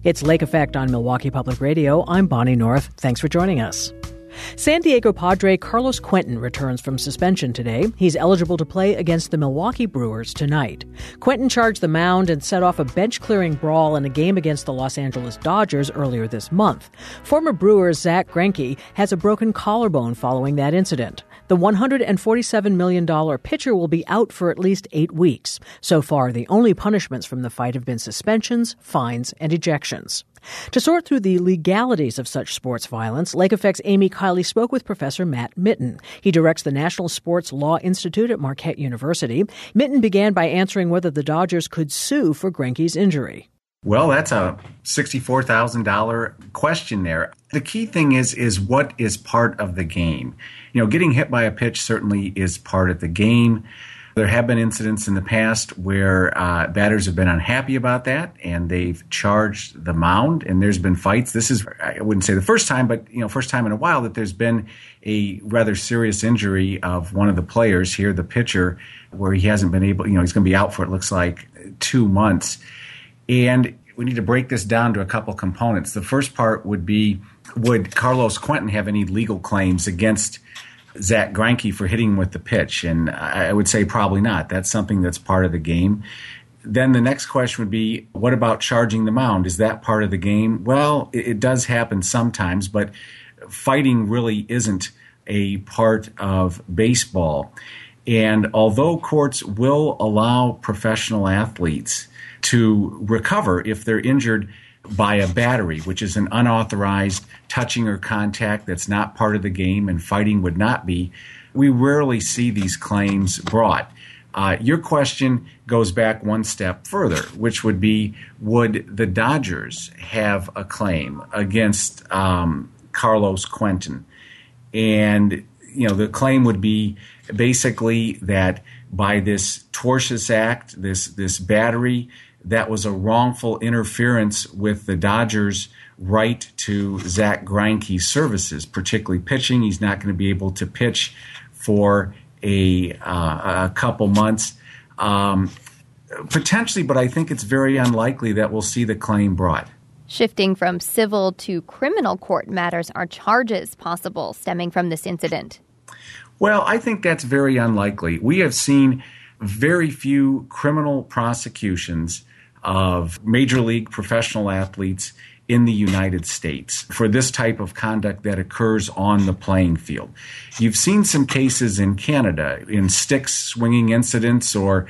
It's Lake Effect on Milwaukee Public Radio. I'm Bonnie North. Thanks for joining us. San Diego Padre Carlos Quentin returns from suspension today. He's eligible to play against the Milwaukee Brewers tonight. Quentin charged the mound and set off a bench-clearing brawl in a game against the Los Angeles Dodgers earlier this month. Former Brewers Zack Greinke has a broken collarbone following that incident. The $147 million pitcher will be out for at least 8 weeks. So far, the only punishments from the fight have been suspensions, fines, and ejections. To sort through the legalities of such sports violence, Lake Effect's Amy Kiley spoke with Professor Matt Mitten. He directs the National Sports Law Institute at Marquette University. Mitten began by answering whether the Dodgers could sue for Greinke's injury. Well, that's a $64,000 question there. The key thing is what is part of the game. You know, getting hit by a pitch certainly is part of the game. There have been incidents in the past where batters have been unhappy about that, and they've charged the mound, and there's been fights. This is, I wouldn't say the first time, but first time in a while that there's been a rather serious injury of one of the players here, the pitcher, where he hasn't been able, he's going to be out for, it looks like, 2 months. And we need to break this down to a couple components. The first part would be, would Carlos Quentin have any legal claims against Zack Greinke for hitting with the pitch? And I would say probably not. That's something that's part of the game. Then the next question would be, what about charging the mound? Is that part of the game? Well, it does happen sometimes, but fighting really isn't a part of baseball. And although courts will allow professional athletes to recover if they're injured by a battery, which is an unauthorized touching or contact that's not part of the game and fighting would not be, we rarely see these claims brought. Your question goes back one step further, which would be, would the Dodgers have a claim against Carlos Quentin? And, the claim would be basically that by this tortious act, this battery, that was a wrongful interference with the Dodgers' right to Zack Greinke's services, particularly pitching. He's not going to be able to pitch for a couple months, potentially, but I think it's very unlikely that we'll see the claim brought. Shifting from civil to criminal court matters, are charges possible stemming from this incident? Well, I think that's very unlikely. We have seen very few criminal prosecutions of major league professional athletes in the United States for this type of conduct that occurs on the playing field. You've seen some cases in Canada in stick swinging incidents, or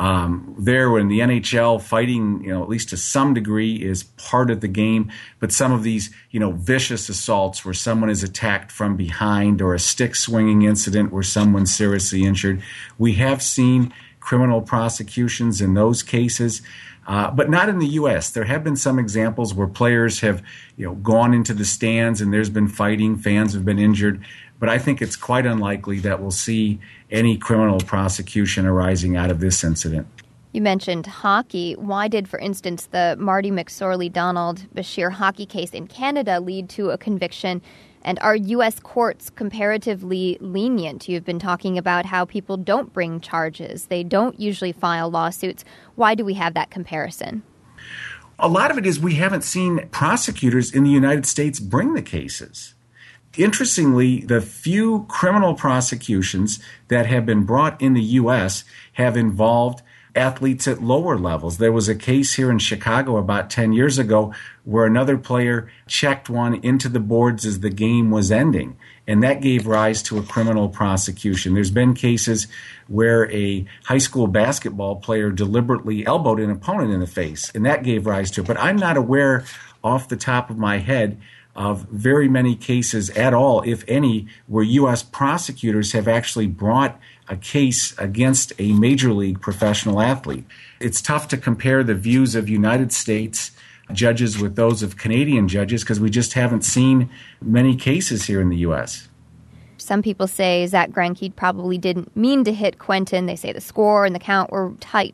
there in the NHL, fighting, at least to some degree, is part of the game. But some of these, vicious assaults where someone is attacked from behind, or a stick swinging incident where someone's seriously injured, we have seen criminal prosecutions in those cases. But not in the U.S. There have been some examples where players have, gone into the stands and there's been fighting, fans have been injured. But I think it's quite unlikely that we'll see any criminal prosecution arising out of this incident. You mentioned hockey. Why did, for instance, the Marty McSorley, Donald Bashir hockey case in Canada lead to a conviction? And are U.S. courts comparatively lenient? You've been talking about how people don't bring charges. They don't usually file lawsuits. Why do we have that comparison? A lot of it is we haven't seen prosecutors in the United States bring the cases. Interestingly, the few criminal prosecutions that have been brought in the U.S. have involved athletes at lower levels. There was a case here in Chicago about 10 years ago where another player checked one into the boards as the game was ending, and that gave rise to a criminal prosecution. There's been cases where a high school basketball player deliberately elbowed an opponent in the face, and that gave rise to it. But I'm not aware off the top of my head of very many cases at all, if any, where U.S. prosecutors have actually brought a case against a major league professional athlete. It's tough to compare the views of United States judges with those of Canadian judges because we just haven't seen many cases here in the U.S. Some people say Zack Greinke probably didn't mean to hit Quentin. They say the score and the count were tight.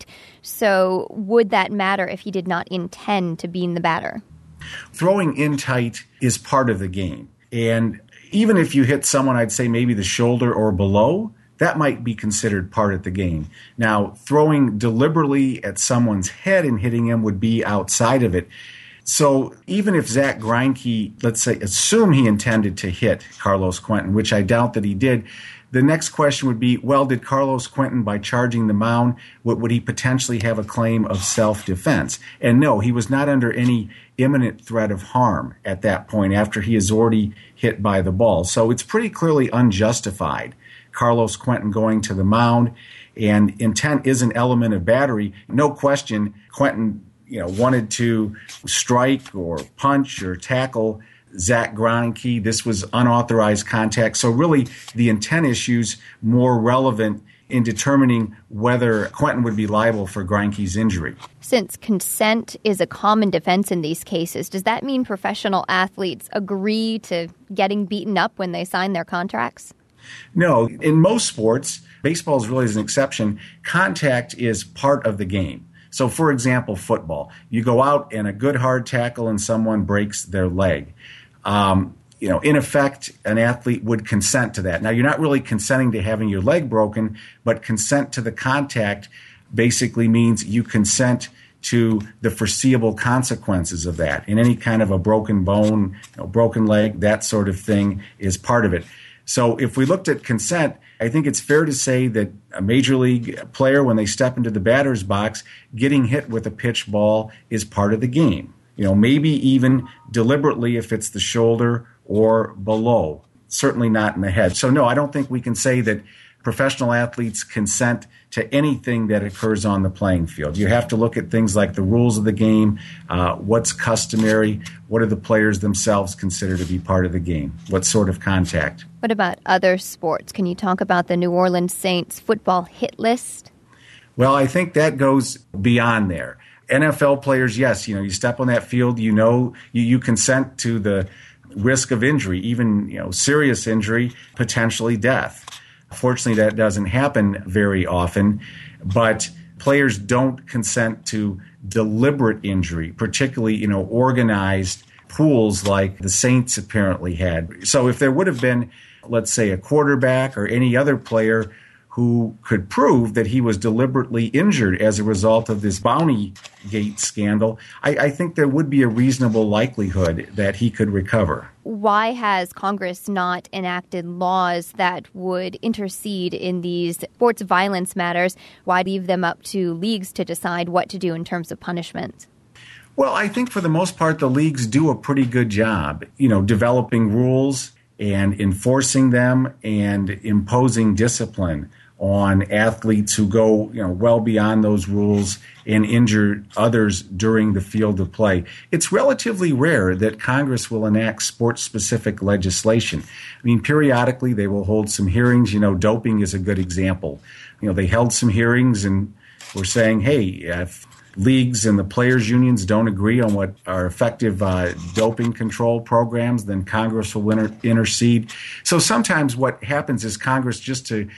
So would that matter if he did not intend to bean the batter? Throwing in tight is part of the game. And even if you hit someone, I'd say maybe the shoulder or below, that might be considered part of the game. Now, throwing deliberately at someone's head and hitting him would be outside of it. So even if Zach Greinke, let's say, assume he intended to hit Carlos Quentin, which I doubt that he did, the next question would be, well, did Carlos Quentin, by charging the mound, would he potentially have a claim of self-defense? And no, he was not under any imminent threat of harm at that point after he is already hit by the ball. So it's pretty clearly unjustified, Carlos Quentin going to the mound, and intent is an element of battery. No question, Quentin wanted to strike or punch or tackle Zach Greinke. This was unauthorized contact. So really, the intent issue's more relevant in determining whether Quentin would be liable for Greinke's injury. Since consent is a common defense in these cases, does that mean professional athletes agree to getting beaten up when they sign their contracts? No. In most sports, baseball is really an exception, contact is part of the game. So, for example, football. You go out and a good hard tackle and someone breaks their leg. In effect, an athlete would consent to that. Now, you're not really consenting to having your leg broken, but consent to the contact basically means you consent to the foreseeable consequences of that. And any kind of a broken bone, broken leg, that sort of thing is part of it. So if we looked at consent, I think it's fair to say that a major league player, when they step into the batter's box, getting hit with a pitch ball is part of the game. Maybe even deliberately if it's the shoulder or below, certainly not in the head. So no, I don't think we can say that professional athletes consent to anything that occurs on the playing field. You have to look at things like the rules of the game, what's customary, what do the players themselves consider to be part of the game, what sort of contact. What about other sports? Can you talk about the New Orleans Saints football hit list? Well, I think that goes beyond there. NFL players, yes, you step on that field, you consent to the risk of injury, even, serious injury, potentially death. Fortunately, that doesn't happen very often, but players don't consent to deliberate injury, particularly, organized pools like the Saints apparently had. So if there would have been, let's say, a quarterback or any other player who could prove that he was deliberately injured as a result of this Bounty Gate scandal, I think there would be a reasonable likelihood that he could recover. Why has Congress not enacted laws that would intercede in these sports violence matters? Why leave them up to leagues to decide what to do in terms of punishment? Well, I think for the most part, the leagues do a pretty good job, developing rules and enforcing them and imposing discipline on athletes who go, well beyond those rules and injure others during the field of play. It's relatively rare that Congress will enact sports-specific legislation. I mean, periodically they will hold some hearings. Doping is a good example. They held some hearings and were saying, hey, if leagues and the players' unions don't agree on what are effective doping control programs, then Congress will intercede. So sometimes what happens is Congress, just to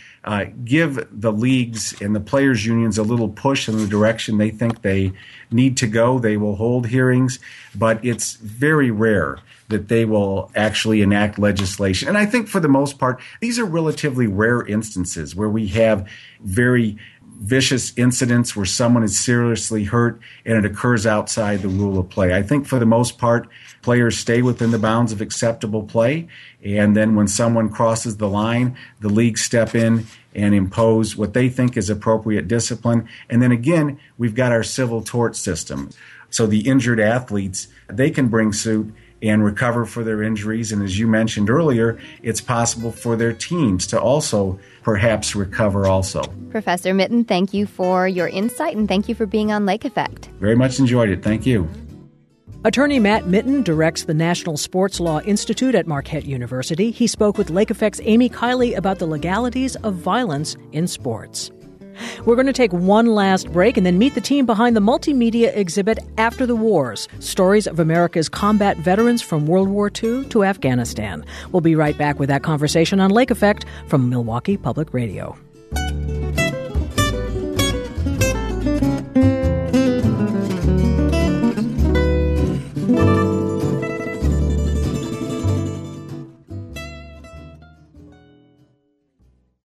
give the leagues and the players' unions a little push in the direction they think they need to go, they will hold hearings, but it's very rare that they will actually enact legislation. And I think for the most part, these are relatively rare instances where we have very vicious incidents where someone is seriously hurt and it occurs outside the rule of play. I think for the most part, players stay within the bounds of acceptable play. And then when someone crosses the line, the leagues step in and impose what they think is appropriate discipline. And then again, we've got our civil tort system. So the injured athletes, they can bring suit and recover for their injuries. And as you mentioned earlier, it's possible for their teams to also perhaps recover also. Professor Mitten, thank you for your insight and thank you for being on Lake Effect. Very much enjoyed it. Thank you. Attorney Matt Mitten directs the National Sports Law Institute at Marquette University. He spoke with Lake Effect's Amy Kiley about the legalities of violence in sports. We're going to take one last break and then meet the team behind the multimedia exhibit After the Wars, Stories of America's Combat Veterans from World War II to Afghanistan. We'll be right back with that conversation on Lake Effect from Milwaukee Public Radio.